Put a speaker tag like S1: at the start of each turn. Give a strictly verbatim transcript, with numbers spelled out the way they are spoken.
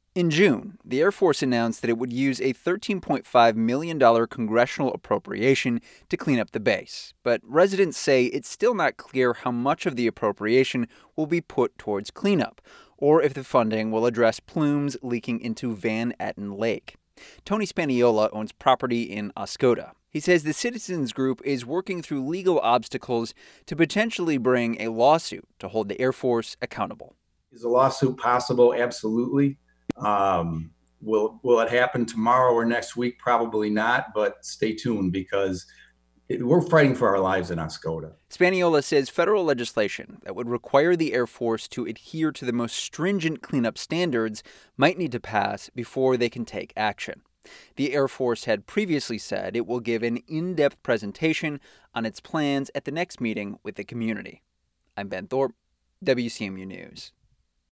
S1: In June, the Air Force announced that it would use a thirteen point five million dollars congressional appropriation to clean up the base. But residents say it's still not clear how much of the appropriation will be put towards cleanup, or if the funding will address plumes leaking into Van Etten Lake. Tony Spaniola owns property in Oscoda. He says the citizens group is working through legal obstacles to potentially bring a lawsuit to hold the Air Force accountable.
S2: Is a lawsuit possible? Absolutely. Um, will will it happen tomorrow or next week? Probably not, but stay tuned because it, we're fighting for our lives in Oscoda.
S1: Spaniola says federal legislation that would require the Air Force to adhere to the most stringent cleanup standards might need to pass before they can take action. The Air Force had previously said it will give an in-depth presentation on its plans at the next meeting with the community. I'm Ben Thorpe, W C M U News.